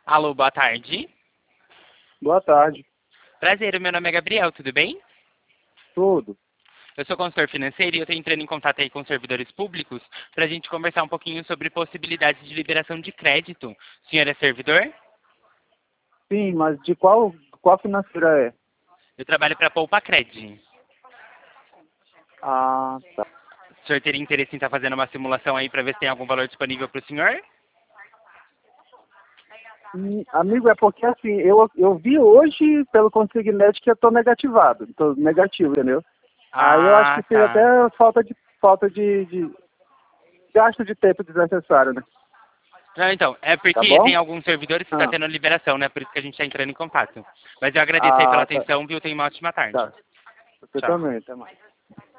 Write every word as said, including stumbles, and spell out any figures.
Alô, boa tarde. Boa tarde. Prazer, o meu nome é Gabriel, tudo bem? Tudo. Eu sou consultor financeiro e eu estou entrando em contato aí com servidores públicos para a gente conversar um pouquinho sobre possibilidades de liberação de crédito. O senhor é servidor? Sim, mas de qual, qual financeira é? Eu trabalho para a Poupa Cred. Ah, tá. O senhor teria interesse em estar fazendo uma simulação aí para ver se tem algum valor disponível para o senhor? Hum, amigo, é porque assim, eu, eu vi hoje pelo Consignet que eu tô negativado, tô negativo, entendeu? Aí eu acho Ah, que seria até tá. falta de falta de, de gasto de tempo desnecessário, né? Não, então, é Tá porque bom? tem alguns servidores que estão Ah, tendo liberação, né? Por isso que a gente está entrando em contato. Mas eu agradeço aí pela ah tá. atenção, viu? Tenha uma ótima tarde. Tá. Você Tchau. também, até mais.